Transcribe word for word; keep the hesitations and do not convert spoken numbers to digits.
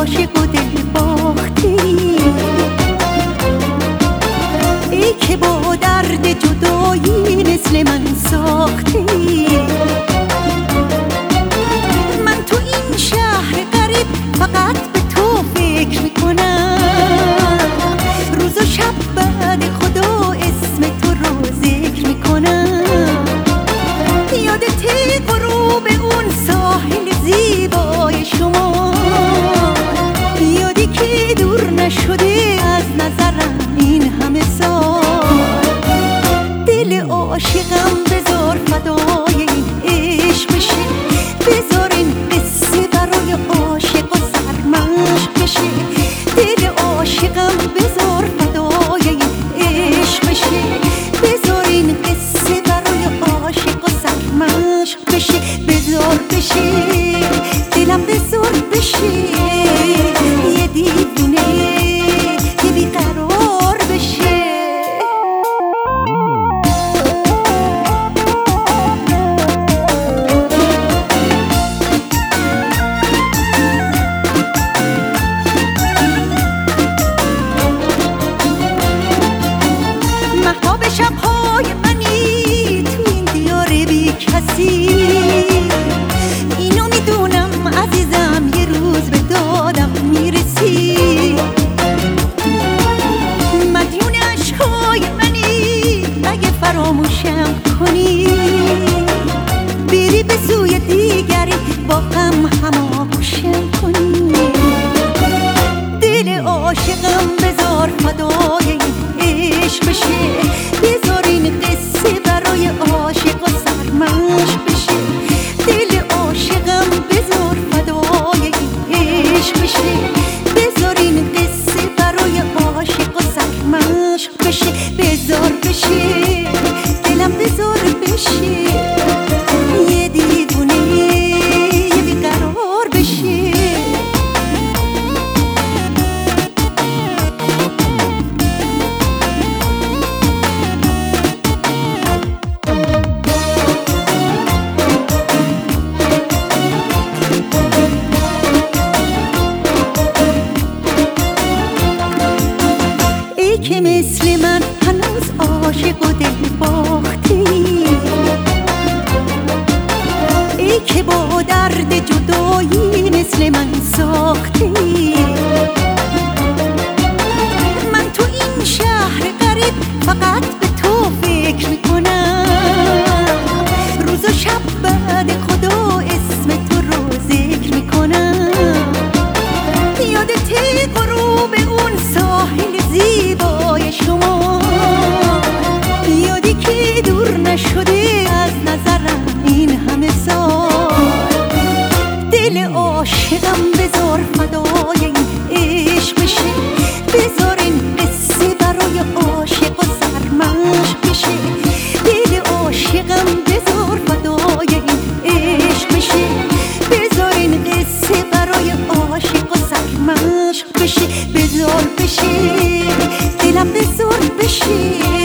عاشق و دل باختی، ای که با درد جدایی مثل من ساختی. من تو این شهر غریب فقط به تو فکر میکنم، روز و شب بعد خدا اسم تو رو ذکر میکنم. یادت غروب اون ساحل زیبای شما، یادی که دور نشده از نظرم این همه سال. دل عاشقم بذار فدای این عشق بشه، بذار این قصه برای عاشق و سرمشق بشه. دل عاشقم بذار فدای این عشق بشه، بذار این قصه برای عاشق و سرمشق بشه. بذار بشه دلم، بذار بشه یه دیوونه یه بیقرار بشه. مهتاب شب‌های منی تو این دیار بی کسی، اینو میدونم عزیزم یه روز به دادم میرسی. مدیون عشقای منی اگه فراموشم کنی، بری به سوی دیگری با غم هماغوشم کنی. دل عاشقم بذار فدای این عشق بشه، بذار این قصه برای عاشق و سرمشق بشه. دل عاشقم بذار فدای این عشق بشه، بذار این قصه برای عاشق و سرمشق بشه. بذار بشه دلم، بذار بشه یه دیوونه یه بیقرار بشه. ای که مثل من هنوز عاشق و دل باختی، ای که با درد جدایی مثل من ساختی. من تو این شهر غریب فقط به تو فکر میکنم، روز و شب بعد خدا اسم تو رو ذکر میکنم. یادت غروب اون ساحل زیبای شما، یادی که دور نشده از نظرم این همه سال. دل عاشقم بذار فدای این عشق بشه، بذار این قصه برای عاشق و سرمشق بشه. دل عاشقم بذار فدای این عشق بشه، بذار این قصه برای عاشق و سرمشق بشه. بذار بشه دلم، بذار بشه